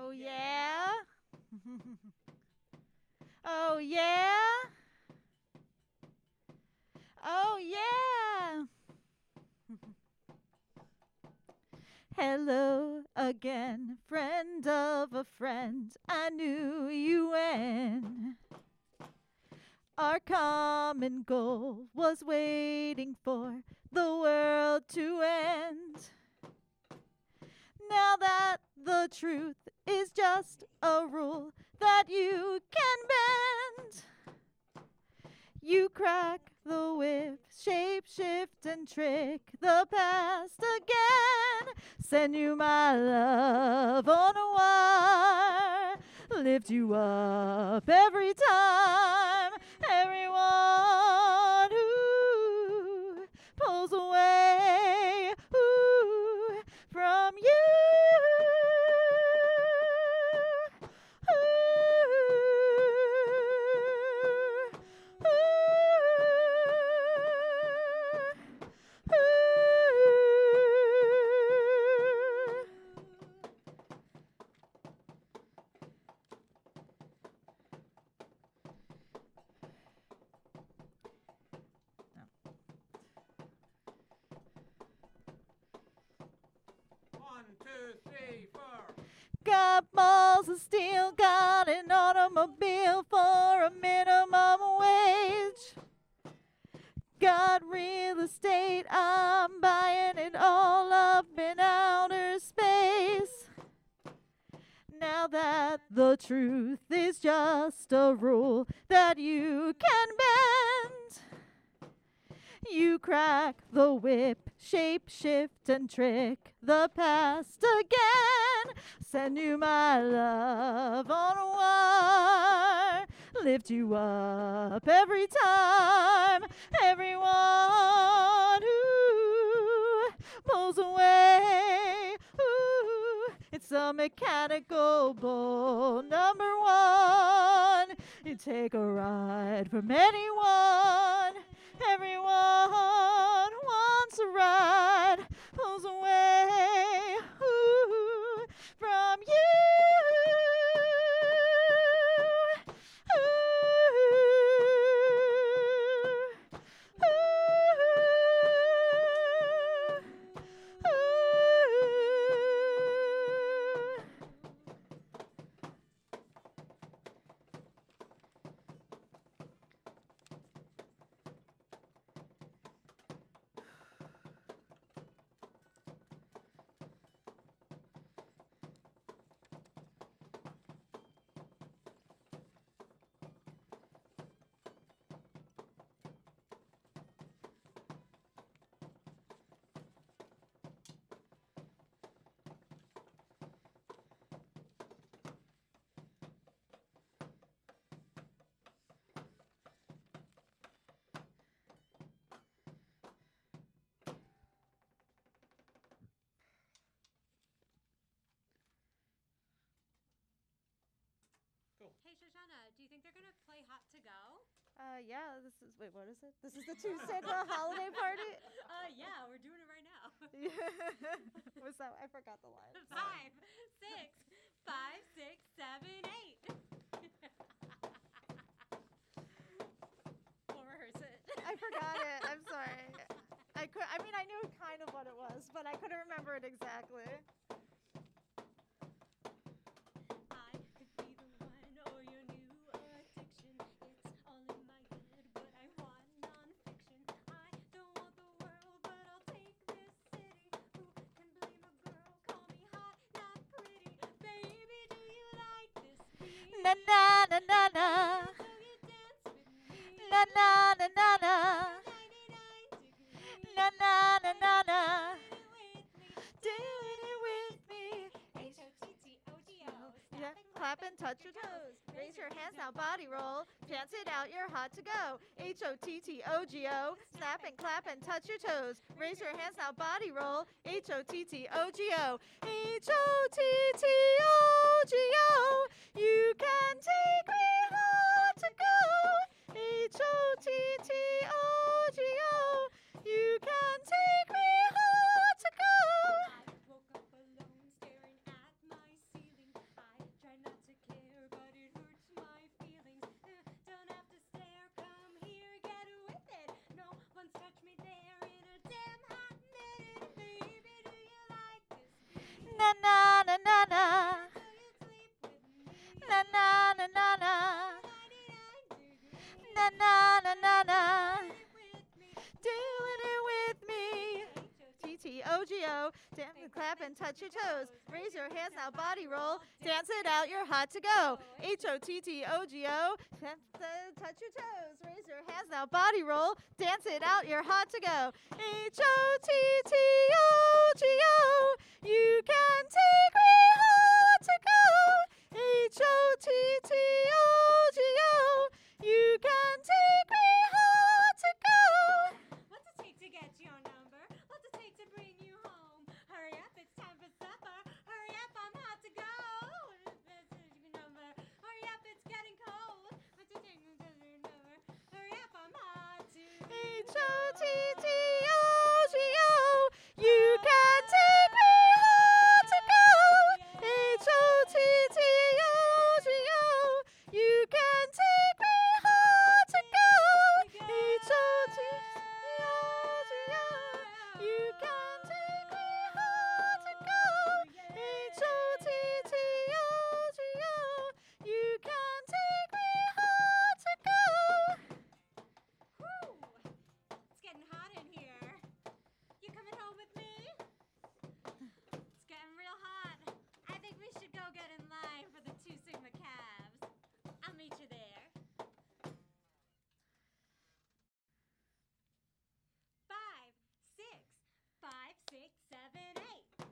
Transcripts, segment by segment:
Oh, yeah. Oh, yeah. Oh, yeah. Hello again, friend of a friend. I knew you when our common goal was waiting for the world to end. Now that the truth is just a rule that you can bend, you crack the whip, shape, shift, and trick the past again. Send you my love on a wire, lift you up every time. Everyone who pulls away from you. One, two, three, four. Got balls of steel, got an automobile for a minimum wage. Got real estate, I'm buying it all up in outer space. Now that the truth is just a rule that you can bend, you crack the whip, shape, shift, and trick the past again. Send you my love on a wire, lift you up every time. Everyone who pulls away, it's a mechanical bull. Number one, you take a ride from anyone. Everyone wants a ride, pulls away from you. Hey, Shoshana, do you think they're going to play Hot to Go? Yeah, wait, what is it? This is the Two Santa holiday party? Yeah, we're doing it right now. What's that? I forgot the line. 5, 6, 5, 6, 7, 8. We'll rehearse it. I forgot it. I'm sorry. I knew kind of what it was, but I couldn't remember it exactly. I could be the one or your new addiction. It's all in my head, but I want nonfiction. I don't want the world, but I'll take this city. Who can blame a girl? Call me hot, not pretty. Baby, do you like this beat? Na na na na na. So you dance with me. Na na na na na. 99 degrees. Na na na na na. Do it with me. Do it with me. H-O-T-T-O-G-O. Yeah, clap and touch your toes. Raise your hands now, body roll. Dance it out, you're hot to go. H-O-T-T-O-G-O. Snap and clap and touch your toes. Raise your hands now, body roll. H-O-T-T-O-G-O. H-O-T-T-O-G-O. You can take me hot to go. H-O-T-T-O-G-O. You can take me hot to go. I woke up alone staring at my ceiling. I Na na na na na. So you sleep with me. Na na na na na. 99 degrees. Na na na na na. With me. Doing it with me. T-T-O-G-O. Dance and clap and touch your toes. Raise your hands now, body roll. Dance it out, you're hot to go. H-O-T-T-O-G-O. Touch your toes. Raise your hands now, body roll. Dance it out, you're hot to go. H-O-T-T-O-G-O. You can take me hot to go. H-O-T-T-O-G-O. You can take me hot to go. What's it take to get your number? What's it take to bring you home? Hurry up, it's time for supper. Hurry up, I'm hot to go. This is your number. Hurry up, it's getting cold. What's it take to get your number? Hurry up, I'm hot to go. H-O-T-T-O-G-O. You can take me hot to go. H-O-T-T-O-G-O. You can take me hot to go. H-O-T-T-O-G-O. You can take me hot to go. H-O-T-T-O-G-O. You can take me hot to go. Whew! It's getting hot in here. You coming home with me? It's getting real hot. I think we should go get in line for the 2 Sigma cabs. I'll meet you there. 5, 6, 5, 6, 7, 8.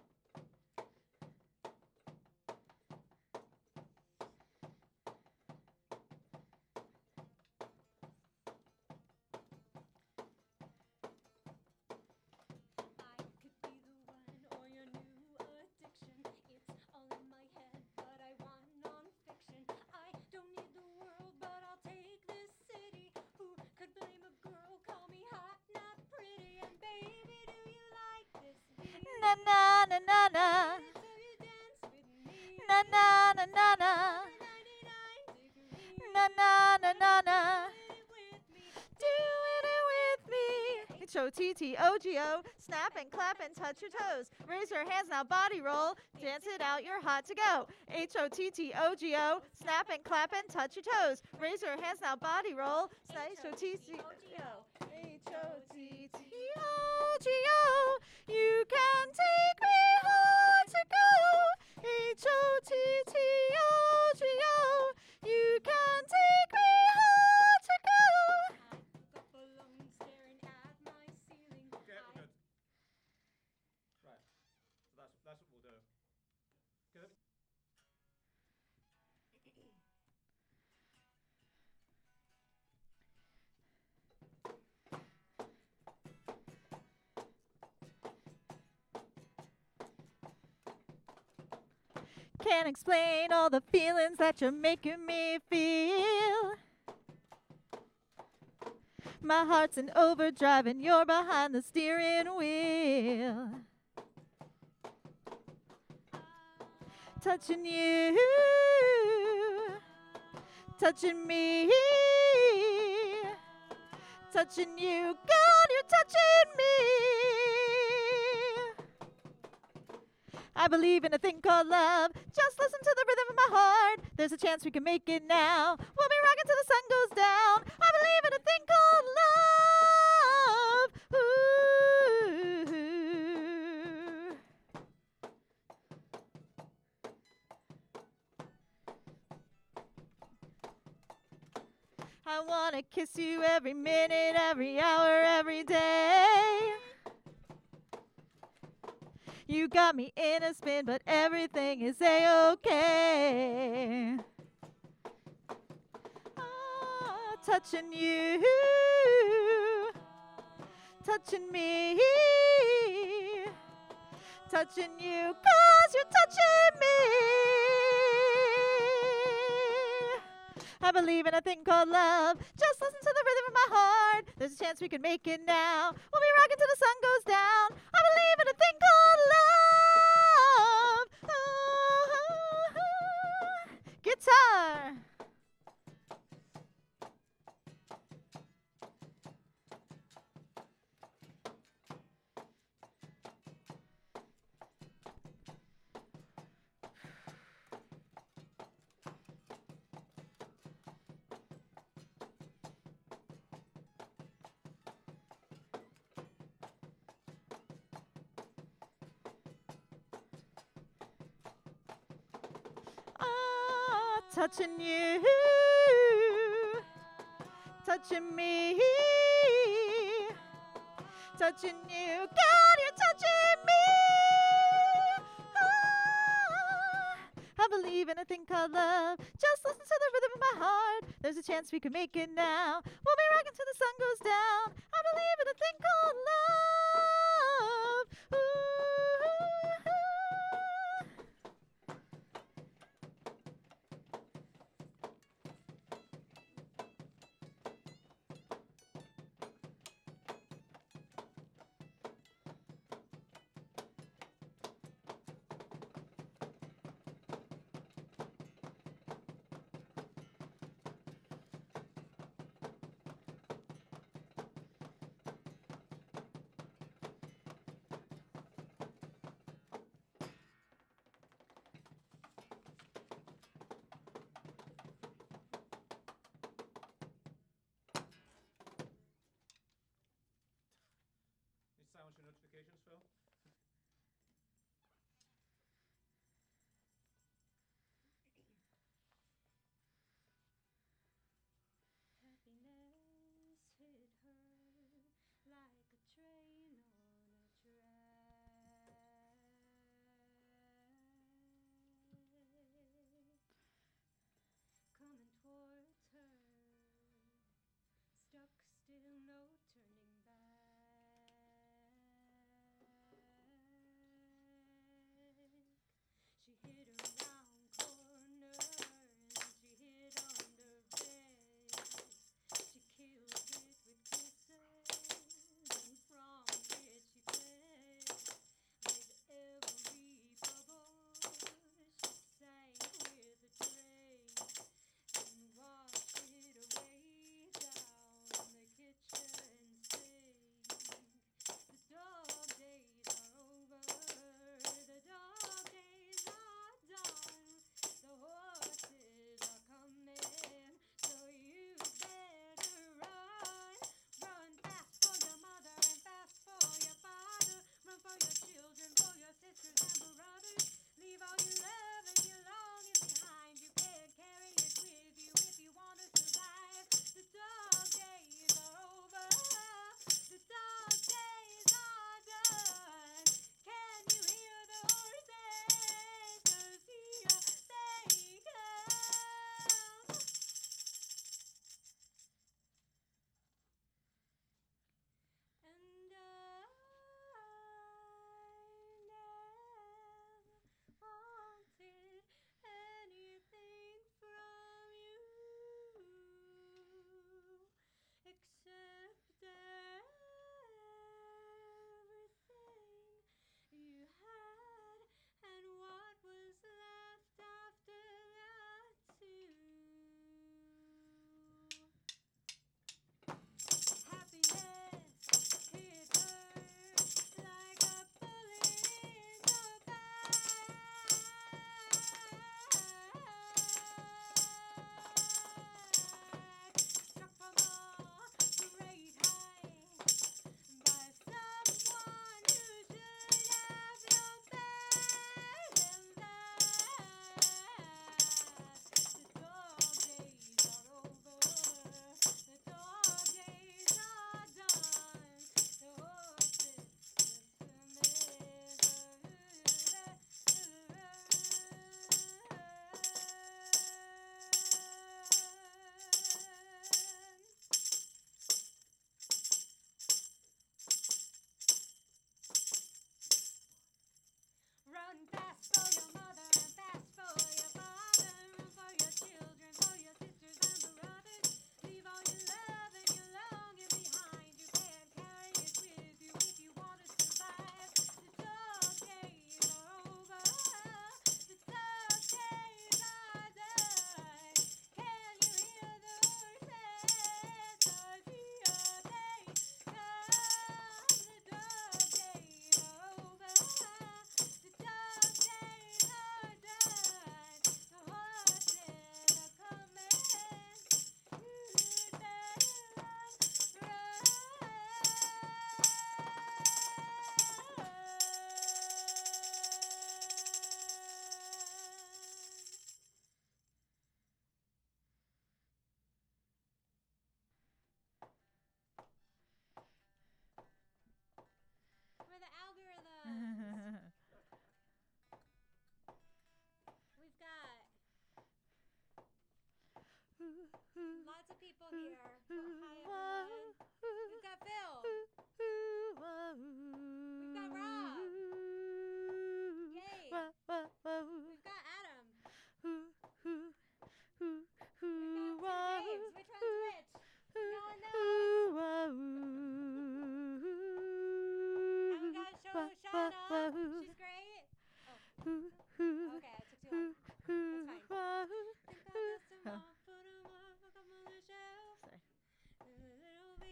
I could be the one or your new addiction. It's all in my head, but I want non-fiction. I don't need the world, but I'll take this city. Who could blame a girl? Call me hot, not pretty. And baby, do you like this beat? Na na na na na. So you dance with me. Na na na na na. 99 degrees. Na na na na na. With me. Doing it with me. H-O-T-T-O-G-O. Snap and clap and touch your toes. Raise your hands now, body roll. Dance it out, you're hot to go. H-O-T-T-O-G-O. Snap and clap and touch your toes. Raise your hands now, body roll. H-O-T-T-O-G-O. H-O-T-T-O-G-O. You can take me hard to go. H-O-T-T-O-G-O. You can take me hard to go. I woke up alone, staring at my ceiling. Okay, we're I good. Right. So that's what we'll do. Good. Can't explain all the feelings that you're making me feel. My heart's in overdrive and you're behind the steering wheel. Touching you, touching me, touching you. God, you're touching me. I believe in a thing called love. Just listen to the rhythm of my heart. There's a chance we can make it now. We'll be rocking till the sun goes down. I believe in a thing called love. Ooh. I wanna kiss you every minute, every hour, every day. You got me in a spin, but everything is a-okay. Ah, touching you, touching me, touching you, 'cause you're touching me. I believe in a thing called love. Just listen to the rhythm of my heart. There's a chance we can make it now. We'll be rocking till the sun goes down. I believe in a thing called love. Guitar. touching you, touching me, touching you. God, you're touching me. I believe in a thing called love. Just listen to the rhythm of my heart. There's a chance we can make it now. We'll be rocking till the sun goes down. I believe in a thing called love.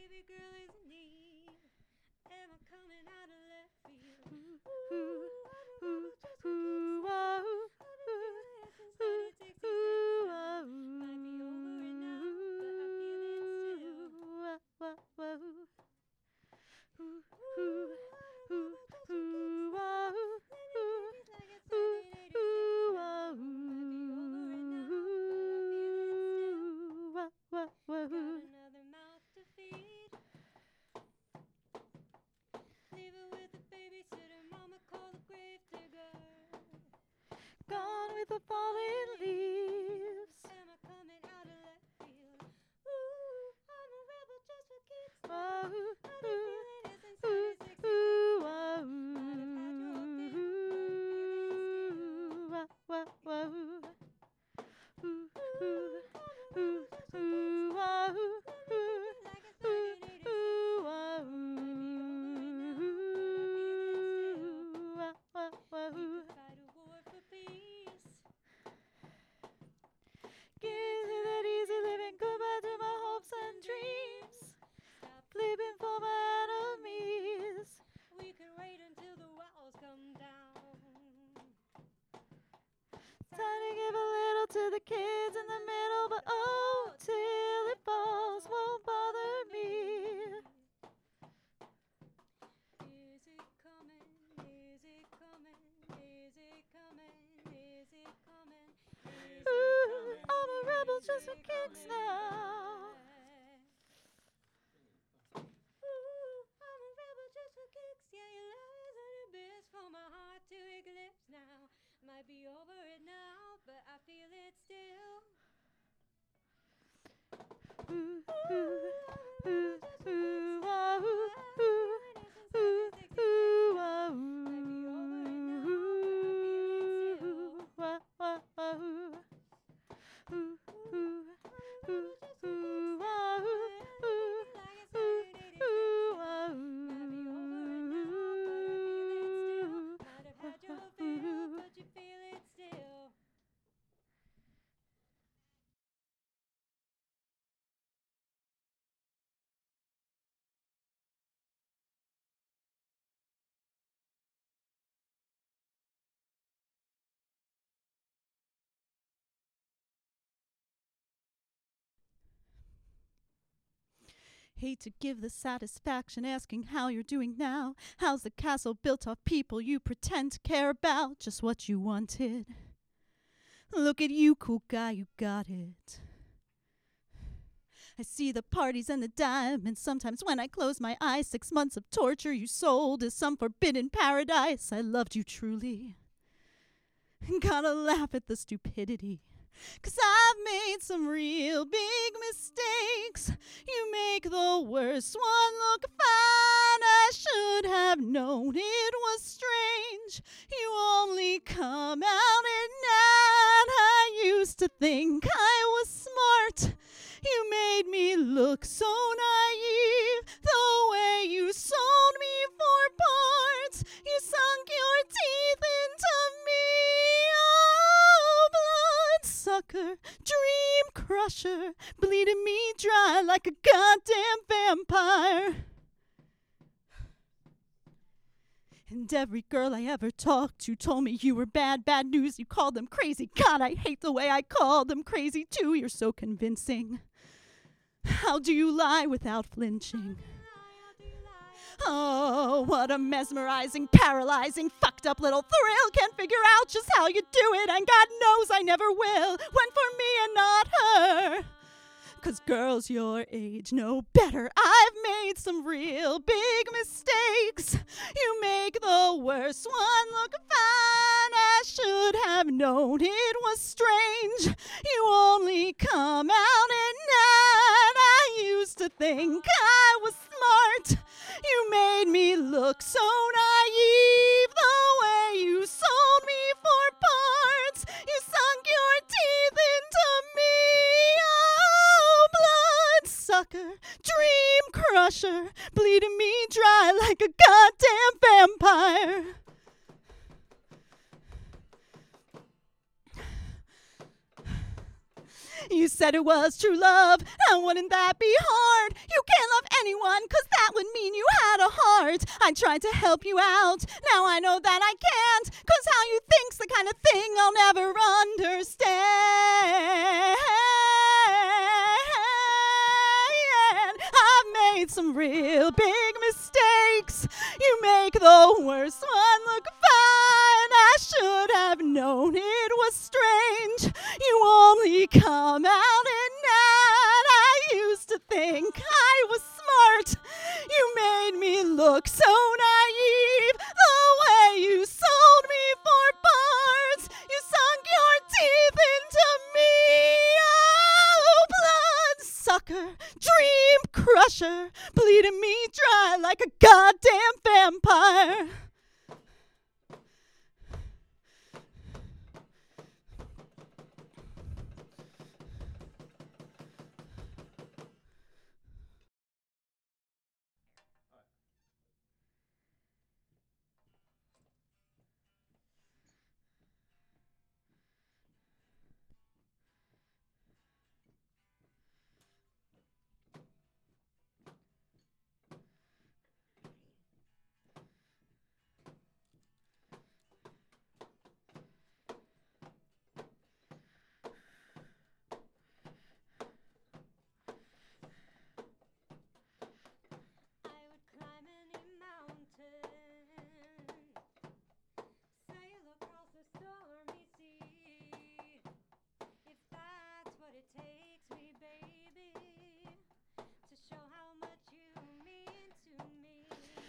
baby girl is in need. Am I coming out of left field? Ooh, I'm a ooh, rebel just for ooh, kicks. ah, ooh, I've been feeling it since ooh, 1966 ooh, now. ah, Might be over it now, but I feel it still. ooh, ah, ah, ah, ooh. Ooh, Ooh, ooh, I'm a ooh, rebel just for kicks ooh, now. ah, ooh, Landing ooh, babies like it's ooh, 1986 ooh, now. ah, Might be over it now, ooh, but I feel it still. ooh, ah, ah, ah, Got ooh. another mouth to feed. Leave it with the babysitter. Mama call the grave digger. Gone with the fallen leaves. Am I coming out of left field? Ooh, I'm a rebel just for kicks now. Ah, ooh, I've been ooh, feeling it since ooh, 1966 ooh, now. ah, Might have had your fill, but I feel it still. ooh, ah, ah, ah, ooh. Ooh, Ooh, ooh, I'm a ooh, rebel just for kicks ooh, now. ah, ooh, Landing ooh, babies like it's ooh, 1986 ooh, now. ah, Might be over it now, but I feel it still. ooh, ah, ah, ah, We ooh. could fight a war for peace. Give to that easy living, goodbye to my hopes and dreams. Stop. Flipping for my enemies. We can wait until the walls come down. Time to give a little to the kids in the middle, but oh, till it falls won't bother me. Is it coming? Is it coming? Is it coming? Is it coming? Is it Ooh, coming? I'm a rebel Is just for it kicks coming now. back? Ooh, I'm a rebel just for kicks. Yeah, your love is an abyss from my heart to eclipse now. Might be over it now, but I feel it still. Ooh, Ooh, ooh, I'm a rebel ooh, just for ooh, kicks ah, now. ooh, I've been ooh, feeling it since ooh, 1966 ooh, now. ah, Might be over it ooh, now, but I feel it still. ah, ah, ah, ooh. Ooh, ooh, ooh, ooh, ah, ooh, ooh, ooh, ooh, ah, Might be over it now, but I feel it still. Might have had your fill, but you feel it still. Hate to give the satisfaction asking how you're doing now. How's the castle built off people you pretend to care about? Just what you wanted. Look at you, cool guy, you got it. I see the parties and the diamonds. Sometimes when I close my eyes, 6 months of torture you sold as some forbidden paradise. I loved you truly. Gotta laugh at the stupidity. 'Cause I've made some real big mistakes. You make the worst one look fine. I should have known it was strange. You only come out at night. I used to think I was smart. You made me look so naive. The way you sold me for parts. You sunk your teeth into me. Oh, bloodsucker, dream crusher, bleeding me dry like a goddamn vampire. And every girl I ever talked to told me you were bad, bad news. You called them crazy. God, I hate the way I called them crazy too. You're so convincing. How do you lie without flinching? Oh, what a mesmerizing, paralyzing, fucked up little thrill. Can't figure out just how you do it, and God knows I never will. Went for me and not her. 'Cause girls your age know better. I've made some real big mistakes. You make the worst one look fine. I should have known it was strange. You only come out at night. I used to think I was smart. You made me look so naive. The way you sold me for parts. You sunk your teeth into me. Oh, bloodsucker, dream crusher, bleeding me dry like a goddamn vampire. You said it was true love, and wouldn't that be hard? You can't love anyone, 'cause that would mean you had a heart. I tried to help you out, now I know that I can't, 'cause how you think's the kind of thing I'll never understand. I've made some real big mistakes. You make the worst one look fine. I should have known it was strange. You only come out at night. I used to think I was smart. You made me look so naive. The way you sold me for parts. You sunk your teeth into me. Oh, bloodsucker, dream crusher, bleeding me dry like a goddamn vampire. I would climb any mountain, sail across the stormy sea, if that's what it takes me, baby, to show how much you mean to me.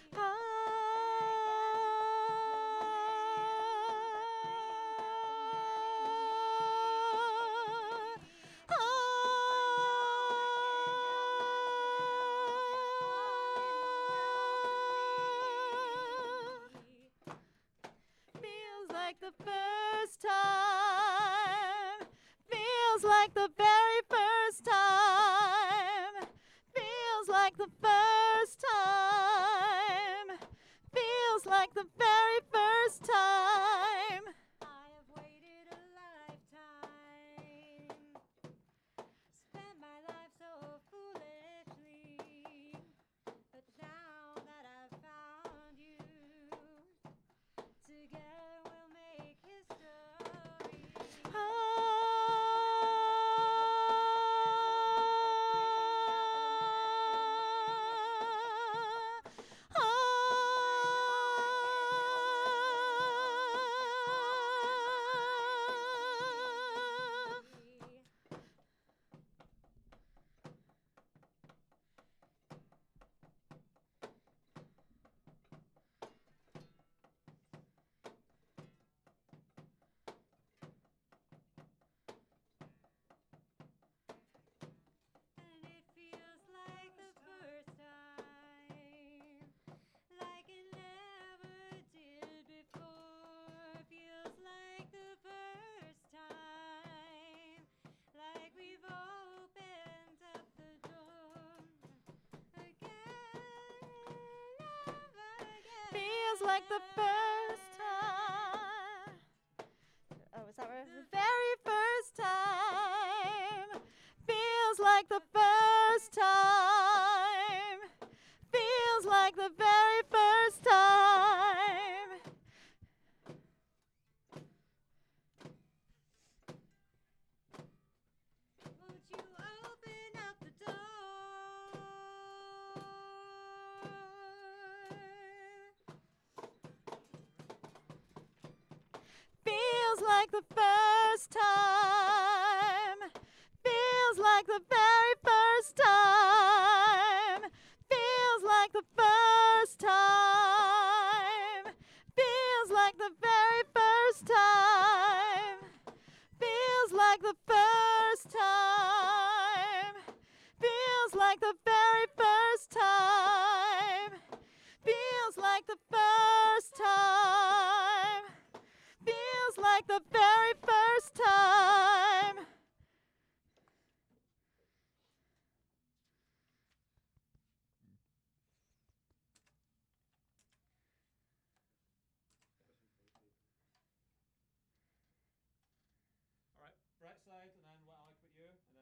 Feels like the first time. Feels like the very first time. Feels like the first time. Feels like the very first time. I have waited a lifetime, spent my life so foolishly, but now that I've found you, together we'll make history. And it feels like the first time, like it never did before. Feels like the first time, like we've opened up the door again and again. Feels like the first time. Oh, is that right? The very first time. Feels like the first time. Feels like the very first time. Won't you open up the door? Feels like the first time. Feels like the very first time. Feels like the first time. Feels like the very first time. Feels like the first time. Feels like the very first time. Feels like the first time. Feels like the very first time. All right, Brett side, and then what I put you.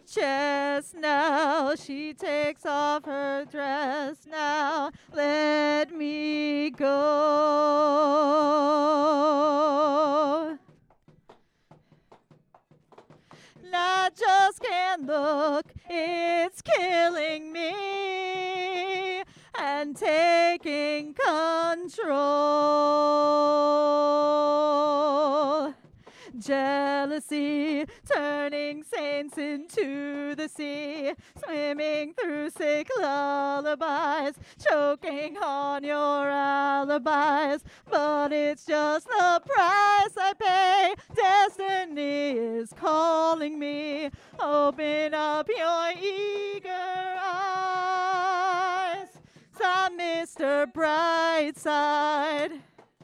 Just now she takes off her dress. Now let me go. And I just can't look, it's killing me and taking control. Jealousy, turning saints into the sea, swimming through sick lullabies, choking on your alibis. But it's just the price I pay. Destiny is calling me. Open up your eager eyes. I'm Mr. Brightside.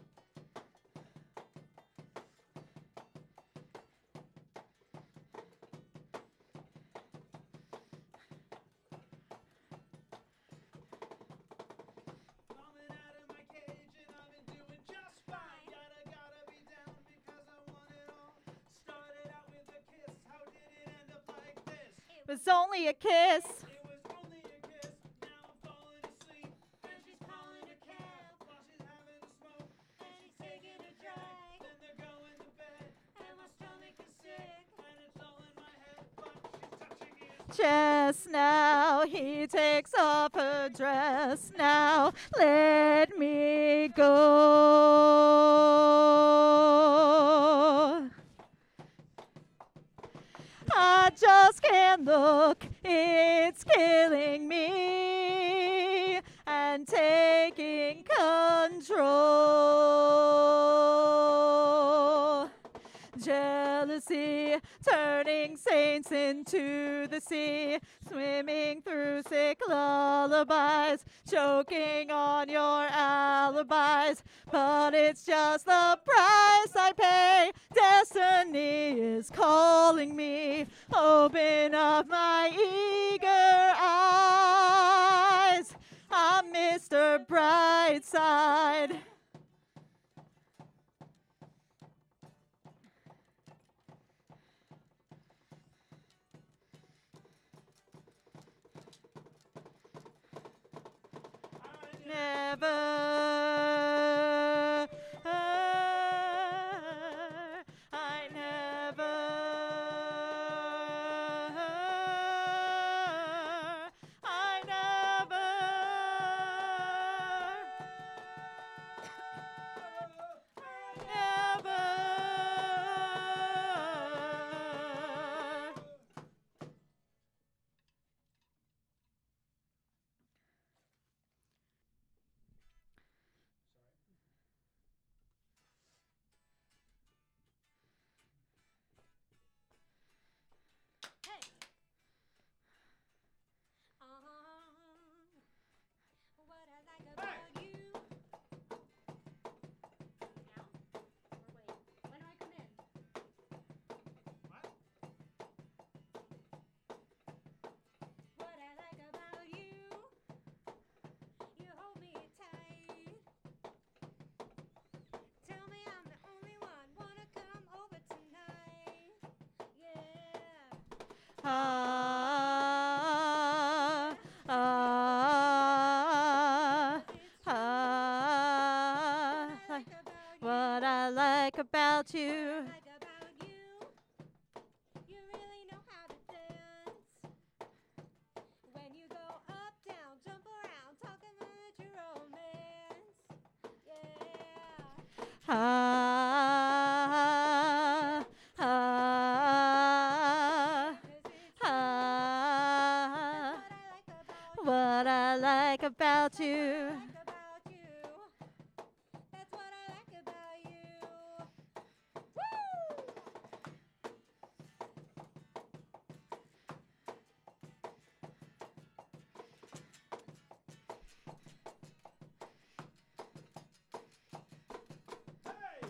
Coming out of my cage and I've been doing just fine. Gotta be down because I want it all. Started out with a kiss, how did it end up like this? It was only a kiss. It was only a kiss, now I'm falling asleep. And she's calling a cab while she's having a smoke. And she's taking a drag, then they're going to bed. And my stomach is sick, and it's all in my head. But she's touching his Just now he takes off her dress. Now let me go. I just can't look, it's killing me and taking control. Jealousy, turning saints into the sea, swimming through sick lullabies, choking on your alibis. But it's just the price I pay. Destiny is calling me. Open up my eager eyes. I'm Mr. Brightside. Never, I never, I never, never. Hey. What I like about you. Now? Or wait. When do I come in? What? What I like about you. You hold me tight. Tell me I'm the only one. Wanna come over tonight? Yeah. Ah, ah, ah. What I like about you. Like about you, you really know how to dance. When you go up, down, jump around, talking about your romance. Yeah. Ah, ah, 'Cause it's ah. what I like about What I like about you. you. Like about you. That's what I like about you. Woo! Hey!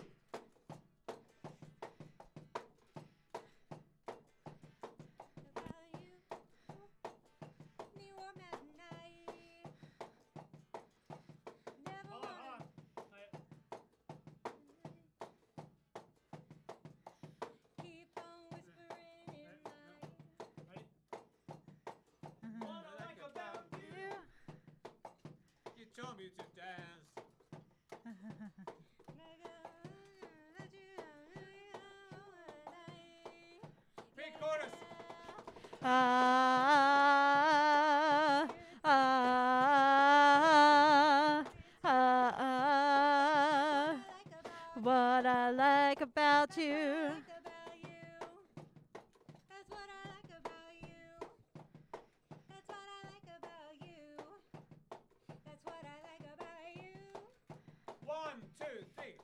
About you. Me warm at night. taught me to dance. Pre-chorus. Ah, ah, ah, ah. What I like about you. That's what I like about you. That's what I like about you. That's what I like about you. 1, 2, 3.